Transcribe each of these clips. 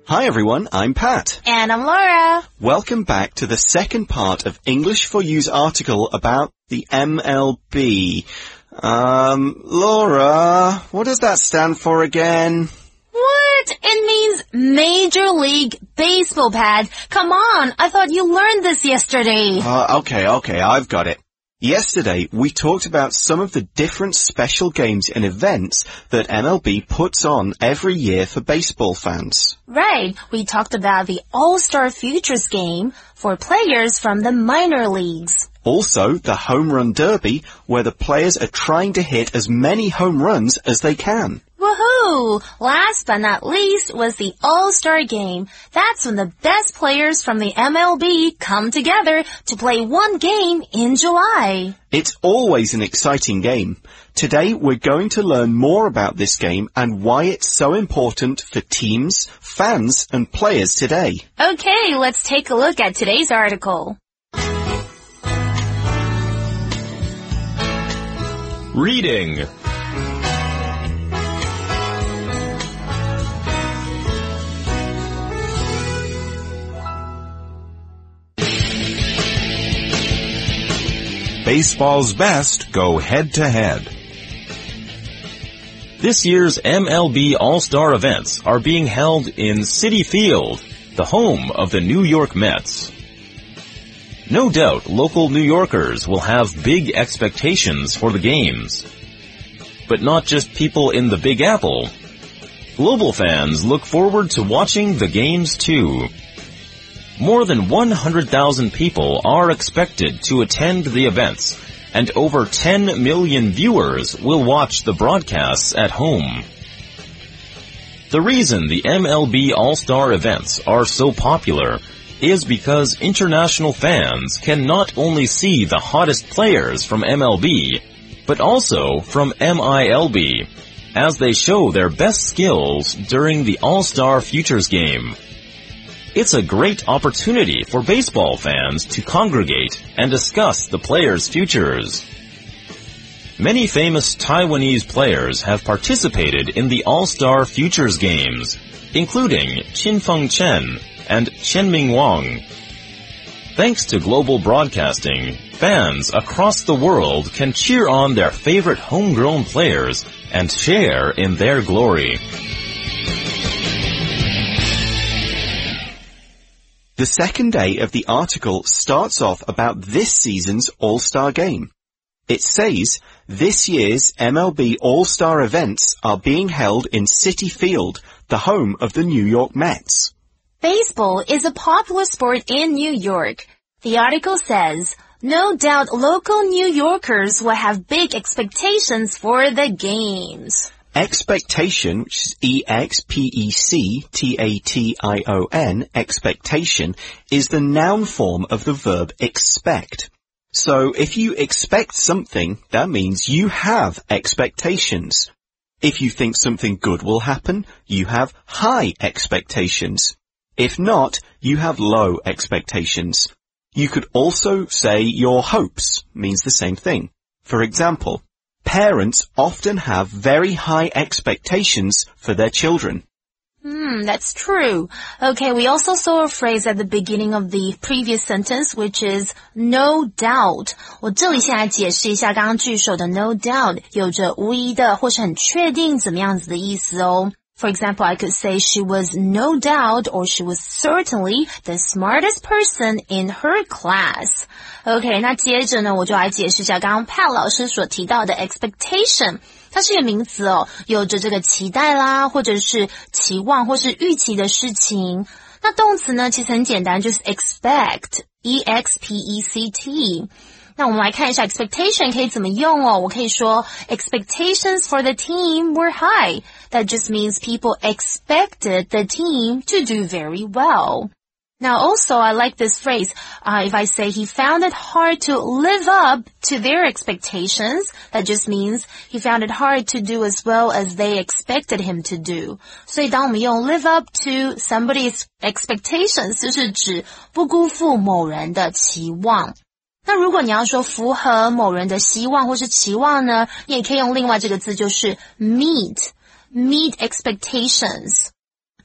Hi everyone, I'm Pat. And I'm Laura. Welcome back to the second part of English for You's article about the MLB. Laura, what does that stand for again? What? It means Major League Baseball, Pat. Come on, I thought you learned this yesterday. Okay, I've got it. Yesterday, we talked about some of the different special games and events that MLB puts on every year for baseball fans. Right. We talked about the All-Star Futures game for players from the minor leagues. Also, the Home Run Derby, where the players are trying to hit as many home runs as they can. Woohoo! Last but not least was the All-Star Game. That's when the best players from the MLB come together to play one game in July. It's always an exciting game. Today we're going to learn more about this game and why it's so important for teams, fans, and players today. Okay, let's take a look at today's article. Reading. Baseball's best go head-to-head. This year's MLB All-Star events are being held in Citi Field, the home of the New York Mets. No doubt local New Yorkers will have big expectations for the games. But not just people in the Big Apple. Global fans look forward to watching the games too. More than 100,000 people are expected to attend the events, and over 10 million viewers will watch the broadcasts at home. The reason the MLB All-Star events are so popular is because international fans can not only see the hottest players from MLB, but also from MILB, as they show their best skills during the All-Star Futures game. It's a great opportunity for baseball fans to congregate and discuss the players' futures. Many famous Taiwanese players have participated in the All-Star Futures games, including Qin-Feng Chen and Chen-Ming Wang. Thanks to global broadcasting, fans across the world can cheer on their favorite homegrown players and share in their glory. The second day of the article starts off about this season's All-Star Game. It says, this year's MLB All-Star events are being held in Citi Field, the home of the New York Mets. Baseball is a popular sport in New York. The article says, no doubt local New Yorkers will have big expectations for the games. Expectation, which is E-X-P-E-C-T-A-T-I-O-N, expectation, is the noun form of the verb expect. So if you expect something, that means you have expectations. If you think something good will happen, you have high expectations. If not, you have low expectations. You could also say your hopes means the same thing. For example, parents often have very high expectations for their children. That's true. Okay, we also saw a phrase at the beginning of the previous sentence, which is no doubt. 我这里先来解释一下刚刚句首的 no doubt 有着无疑的或是很确定怎么样子的意思哦。For example, I could say she was no doubt or she was certainly the smartest person in her class. OK, 那接着呢，我就来解释一下刚刚 Pat 老师所提到的 expectation。它是一个名词哦，有着这个期待啦，或者是期望或是预期的事情。那动词呢，其实很简单，就是 expect, E-X-P-E-C-T。那我们来看一下 expectation 可以怎么用哦。我可以说 expectations for the team were high. That just means people expected the team to do very well. Now also I like this phrase. If I say he found it hard to live up to their expectations, that just means he found it hard to do as well as they expected him to do. 所以当我们用 live up to somebody's expectations 就是指不辜负某人的期望。那如果你要说符合某人的希望或是期望呢，你也可以用另外这个字，就是 meet expectations。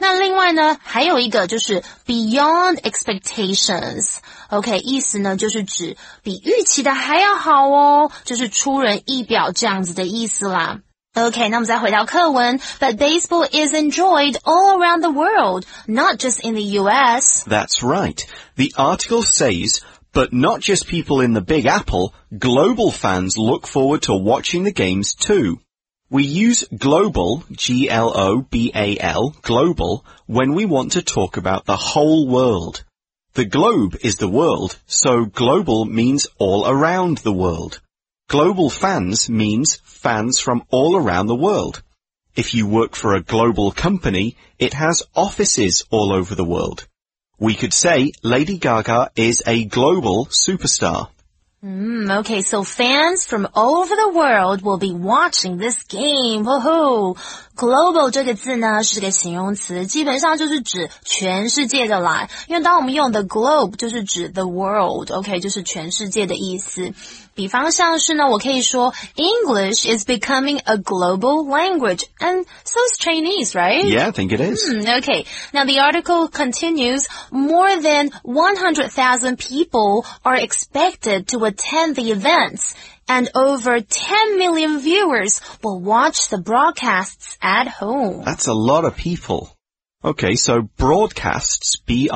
那另外呢，还有一个就是 beyond expectations。OK， 意思呢就是指比预期的还要好哦，就是出人意表这样子的意思啦。OK， 那我们再回到课文 But baseball is enjoyed all around the world, not just in the US. That's right. The article says, but not just people in the Big Apple, global fans look forward to watching the games too. We use global, G-L-O-B-A-L, global, when we want to talk about the whole world. The globe is the world, so global means all around the world. Global fans means fans from all around the world. If you work for a global company, it has offices all over the world. We could say Lady Gaga is a global superstar. Okay, so fans from all over the world will be watching this game. Woohoo! Global 这个字呢是个形容词，基本上就是指全世界的啦。因为当我们用的 globe 就是指 the world, OK， 就是全世界的意思。比方像是呢，我可以说 English is becoming a global language, and so is Chinese, right? Yeah, I think it is. Okay, now the article continues, more than 100,000 people are expected to attend the events, and over 10 million viewers will watch the broadcasts at home. That's a lot of people. Okay, so broadcasts,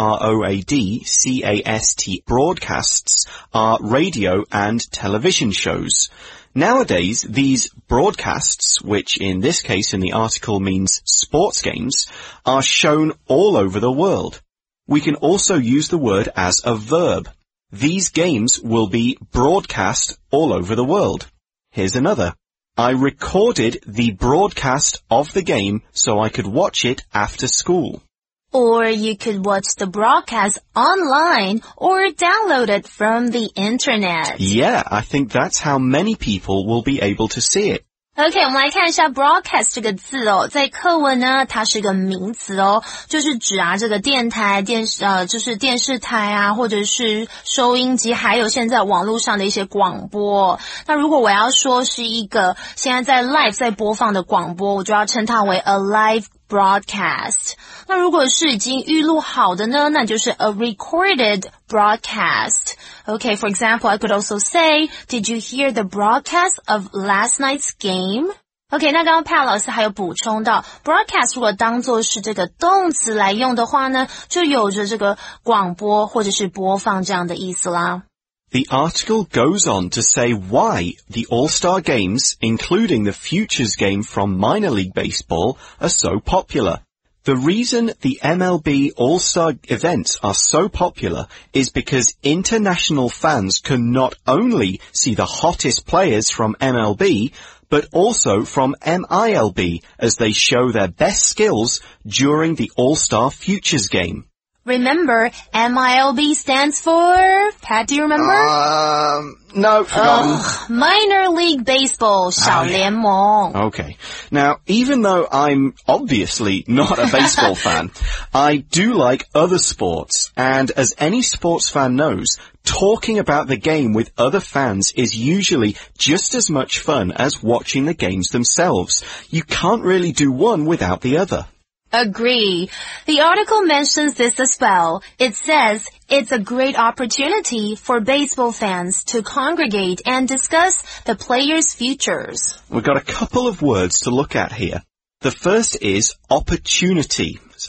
B-R-O-A-D-C-A-S-T, broadcasts are radio and television shows. Nowadays, these broadcasts, which in this case in the article means sports games, are shown all over the world. We can also use the word as a verb. These games will be broadcast all over the world. Here's another. I recorded the broadcast of the game so I could watch it after school. Or you could watch the broadcast online or download it from the internet. Yeah, I think that's how many people will be able to see it. OK， 我们来看一下 broadcast 这个字哦，在课文呢，它是一个名词哦，就是指这个电台、就是电视台啊，或者是收音机，还有现在网络上的一些广播。那如果我要说是一个现在在 live 在播放的广播，我就要称它为 a live broadcast. 那如果是已经预录好的呢，那就是 a recorded broadcast. Okay, for example, I could also say, did you hear the broadcast of last night's game? OK, 那刚刚 Pat 老师还有补充到 broadcast 如果当作是这个动词来用的话呢，就有着这个广播或者是播放这样的意思啦。 The article goes on to say why the All-Star Games, including the Futures game from minor league baseball, are so popular. The reason the MLB All-Star events are so popular is because international fans can not only see the hottest players from MLB, but also from MILB as they show their best skills during the All-Star Futures game. Remember, MILB stands for, Pat, do you remember? No, forgotten. Minor League Baseball, 小联盟. Okay. Now, even though I'm obviously not a baseball fan, I do like other sports, and as any sports fan knows, talking about the game with other fans is usually just as much fun as watching the games themselves. You can't really do one without the other. Agree. The article mentions this as well. It says it's a great opportunity for baseball fans to congregate and discuss the players' futures. We've got a couple of words to look at here. The first is opportunity. It's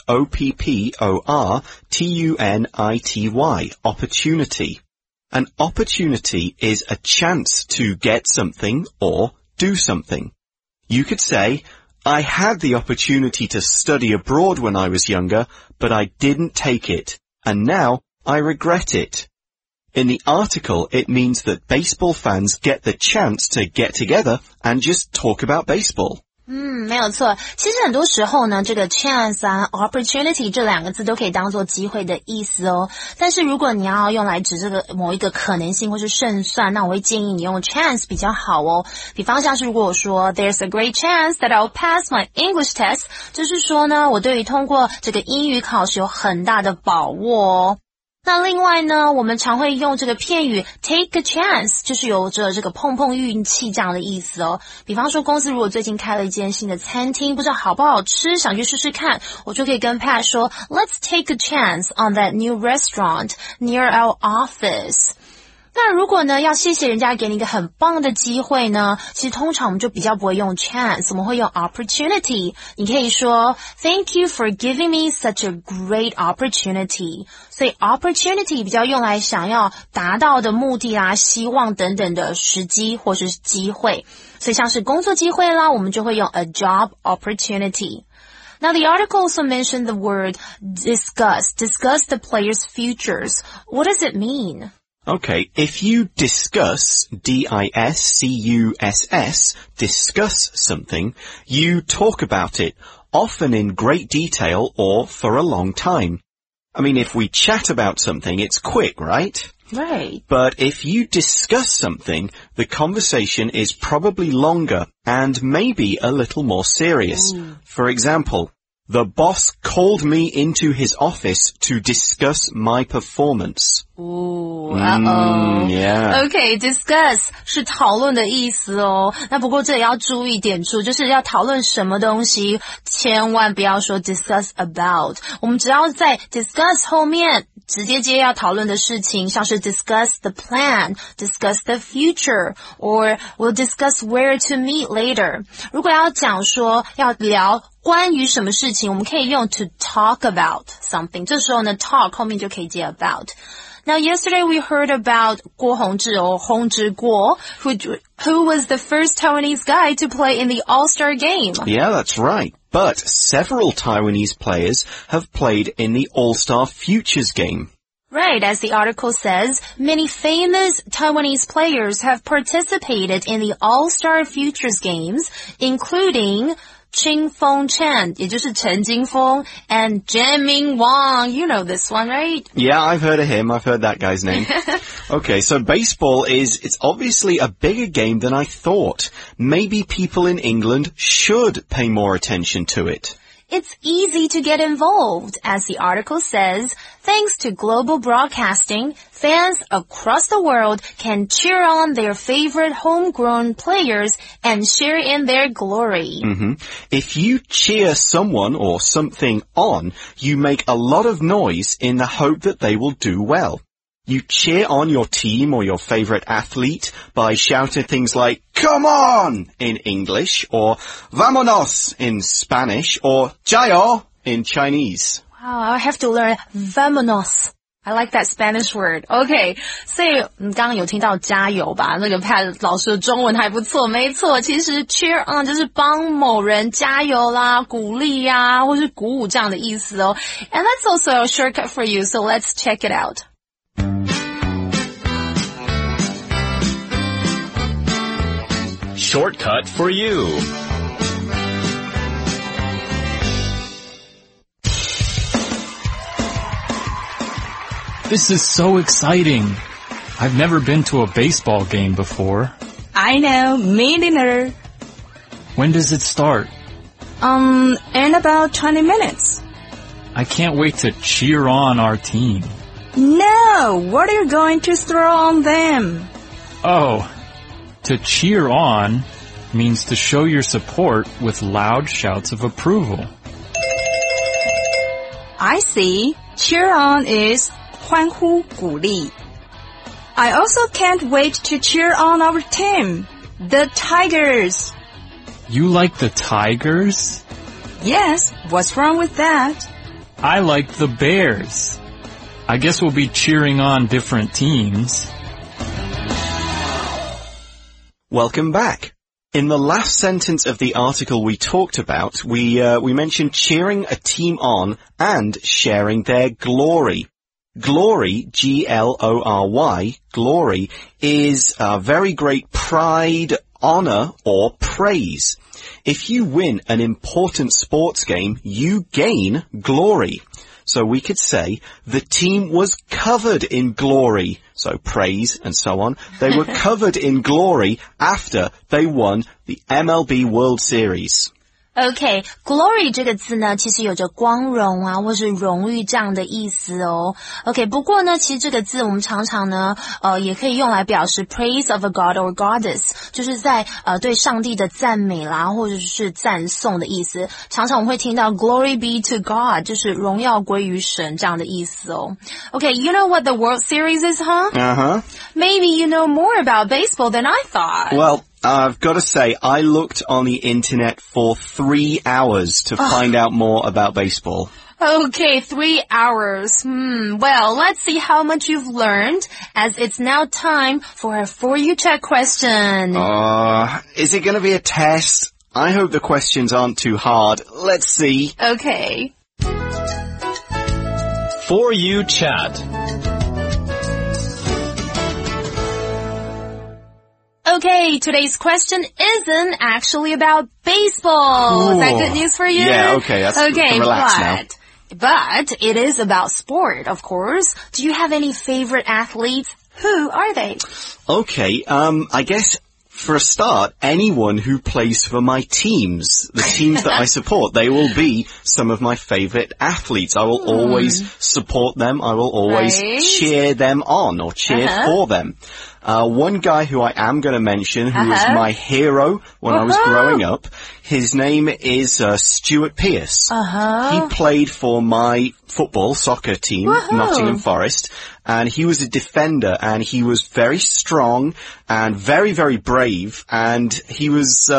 O-P-P-O-R-T-U-N-I-T-Y. Opportunity. An opportunity is a chance to get something or do something. You could say, I had the opportunity to study abroad when I was younger, but I didn't take it, and now I regret it. In the article, it means that baseball fans get the chance to get together and just talk about baseball. 没有错。其实很多时候呢，这个 chance 啊 opportunity 这两个字都可以当做机会的意思哦。但是如果你要用来指这个某一个可能性或是胜算，那我会建议你用 chance 比较好哦。比方像是如果我说 There's a great chance that I'll pass my English test， 就是说呢，我对于通过这个英语考试有很大的把握哦。 那另外呢，我们常会用这个片语 take a chance， 就是有着这个碰碰运气这样的意思哦。比方说公司如果最近开了一间新的餐厅，不知道好不好吃，想去试试看，我就可以跟 Pat 说 Let's take a chance on that new restaurant near our office。那如果呢要谢谢人家给你一个很棒的机会呢，其实通常我们就比较不会用 chance， 我们会用 opportunity。你可以说 Thank you for giving me such a great opportunity。所以 opportunity 比较用来想要达到的目的啊、希望等等的时机或是机会。所以像是工作机会啦，我们就会用 a job opportunity。Now, the article also mentioned the word discuss the players' futures. What does it mean? Okay, if you discuss, D-I-S-C-U-S-S, discuss something, you talk about it, often in great detail or for a long time. I mean, if we chat about something, it's quick, right? Right. But if you discuss something, the conversation is probably longer and maybe a little more serious. For example, the boss called me into his office to discuss my performance. Ooh, uh-oh. Yeah. Okay, discuss 是讨论的意思哦。那不过这也要注意点出，就是要讨论什么东西，千万不要说 discuss about。我们只要在 discuss 后面直接接要讨论的事情，像是 discuss the plan, discuss the future, or we'll discuss where to meet later. 如果要讲说要聊关于什么事情，我们可以用 to talk about something. 这时候呢 talk 后面就可以接 about. Now, yesterday we heard about Guo Hongzhi or Hongzhi Guo, who was the first Taiwanese guy to play in the All-Star game. Yeah, that's right. But several Taiwanese players have played in the All-Star Futures game. Right, as the article says, many famous Taiwanese players have participated in the All-Star Futures games, including Qingfeng Chen, 也就是陈金锋, and Jianming Wang. You know this one, right? Yeah, I've heard of him. I've heard that guy's name. Okay, so baseball it's obviously a bigger game than I thought. Maybe people in England should pay more attention to it. It's easy to get involved, as the article says. Thanks to global broadcasting, fans across the world can cheer on their favorite homegrown players and share in their glory. If you cheer someone or something on, you make a lot of noise in the hope that they will do well. You cheer on your team or your favorite athlete by shouting things like, "Come on!" in English, or "Vámonos!" in Spanish, or "Jiao!" in Chinese. Wow, I have to learn vámonos. I like that Spanish word. Okay, 所以你刚刚有听到加油吧？那个 Pat 老师的中文还不错，没错。其实 cheer on 就是帮某人加油啦、鼓励呀，或是鼓舞这样的意思哦。And that's also a shortcut for you, so let's check it out. Shortcut for you. This is so exciting. I've never been to a baseball game before. I know, me neither. When does it start? In about 20 minutes. I can't wait to cheer on our team. No, what are you going to throw on them? Oh, to cheer on means to show your support with loud shouts of approval. I see. Cheer on is 欢呼鼓励. I also can't wait to cheer on our team, the Tigers. You like the Tigers? Yes, what's wrong with that? I like the Bears. I guess we'll be cheering on different teams. Welcome back. In the last sentence of the article we talked about, we mentioned cheering a team on and sharing their glory. Glory, G-L-O-R-Y, glory, is very great pride, honor, or praise. If you win an important sports game, you gain glory. So we could say the team was covered in glory. So praise and so on. They were covered in glory after they won the MLB World Series. OK, glory 这个字呢，其实有着光荣啊，或是荣誉这样的意思哦。OK, 不过呢，其实这个字我们常常呢，也可以用来表示 praise of a god or goddess， 就是在对上帝的赞美啦，或者是赞颂的意思。常常我们会听到 glory be to God， 就是荣耀归于神这样的意思哦。OK, you know what the World Series is, huh? Uh-huh. Maybe you know more about baseball than I thought. Well, I've got to say, I looked on the internet for 3 hours to find out more about baseball. Okay, 3 hours. Well, let's see how much you've learned, as it's now time for a For You Check question. Is it going to be a test? I hope the questions aren't too hard. Let's see. Okay. For You Chat. Okay, today's question isn't actually about baseball. Is that good news for you? Yeah, okay, that's relax now. But it is about sport, of course. Do you have any favorite athletes? Who are they? Okay, I guess for a start, anyone who plays for my teams, the teams that I support, they will be some of my favorite athletes. I will always support them. I will always cheer them on or cheer for them. One guy who I am going to mention, who was my hero when I was growing up, his name is Stuart Pearce. He played for my soccer team, Nottingham Forest, and he was a defender, and he was very strong and very, very brave, and he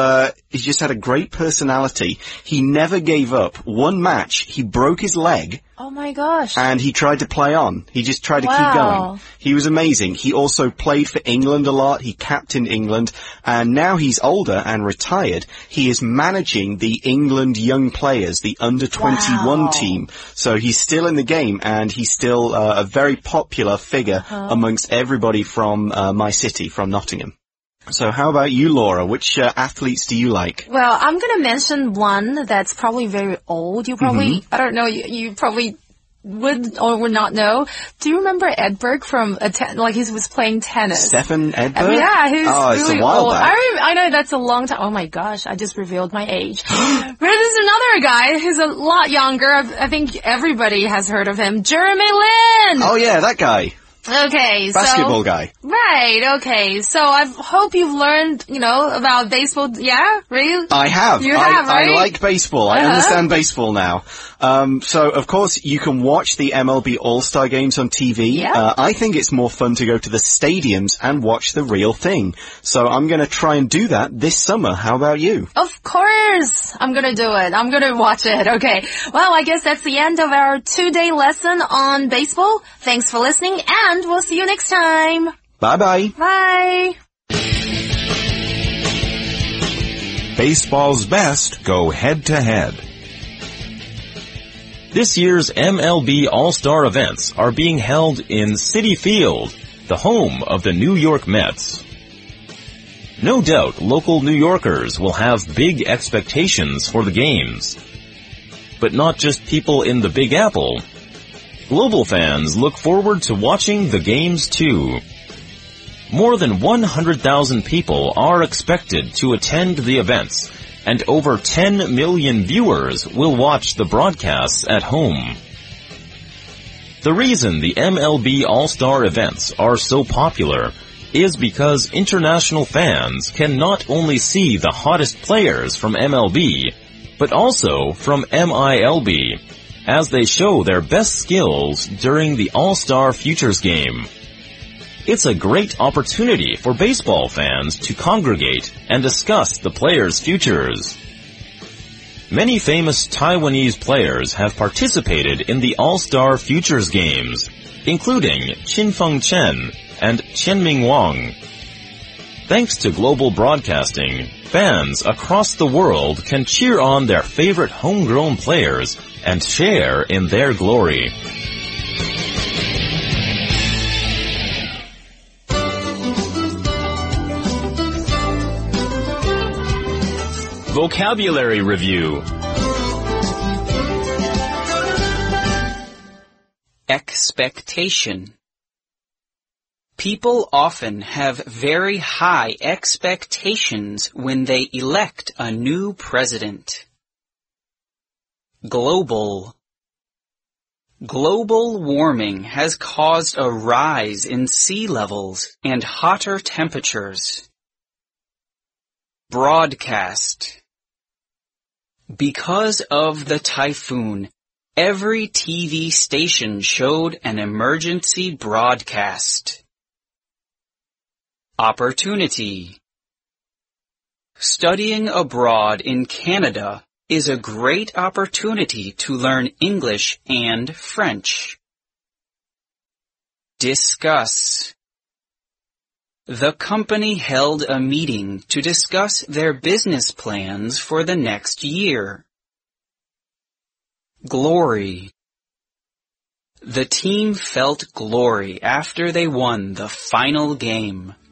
just had a great personality. He never gave up. One match, he broke his leg. Oh my gosh. And he tried to play on. He just tried to keep going. He was amazing. He also played for England a lot. He captained England. And now he's older and retired. He is managing the England young players, the under-21 team. So he's still in the game, and he's still a very popular figure amongst everybody from my city, from Nottingham. So how about you, Laura? Which athletes do you like? Well, I'm going to mention one that's probably very old. You probably, I don't know, you probably would or would not know. Do you remember Edberg from, he was playing tennis? Stefan Edberg? Yeah, who's it's really a while old. back. I know that's a long time. Oh my gosh, I just revealed my age. But there's another guy who's a lot younger. I think everybody has heard of him. Jeremy Lin! Oh yeah, that guy. Okay, Basketball guy. Right, okay. So I hope you've learned, about baseball. Yeah? Really? I have. You have, right? I like baseball. I understand baseball now. So, of course, you can watch the MLB All-Star Games on TV. Yeah. I think it's more fun to go to the stadiums and watch the real thing. So I'm going to try and do that this summer. How about you? Of course. I'm going to do it. I'm going to watch it. Okay. Well, I guess that's the end of our 2-day lesson on baseball. Thanks for listening, and we'll see you next time. Bye-bye. Bye. Baseball's best go head-to-head. This year's MLB All-Star events are being held in Citi Field, the home of the New York Mets. No doubt local New Yorkers will have big expectations for the games. But not just people in the Big Apple. Global fans look forward to watching the games too. More than 100,000 people are expected to attend the events, and over 10 million viewers will watch the broadcasts at home. The reason the MLB All-Star events are so popular is because international fans can not only see the hottest players from MLB, but also from MILB, as they show their best skills during the All-Star Futures Game. It's a great opportunity for baseball fans to congregate and discuss the players' futures. Many famous Taiwanese players have participated in the All-Star Futures Games, including Qinfeng Chen and Qianming Wang. Thanks to global broadcasting, fans across the world can cheer on their favorite homegrown players and share in their glory. Vocabulary Review. Expectation. People often have very high expectations when they elect a new president. Global. Global warming has caused a rise in sea levels and hotter temperatures. Broadcast. Because of the typhoon, every TV station showed an emergency broadcast. Opportunity. Studying abroad in Canada is a great opportunity to learn English and French. Discuss. The company held a meeting to discuss their business plans for the next year. Glory. The team felt glory after they won the final game.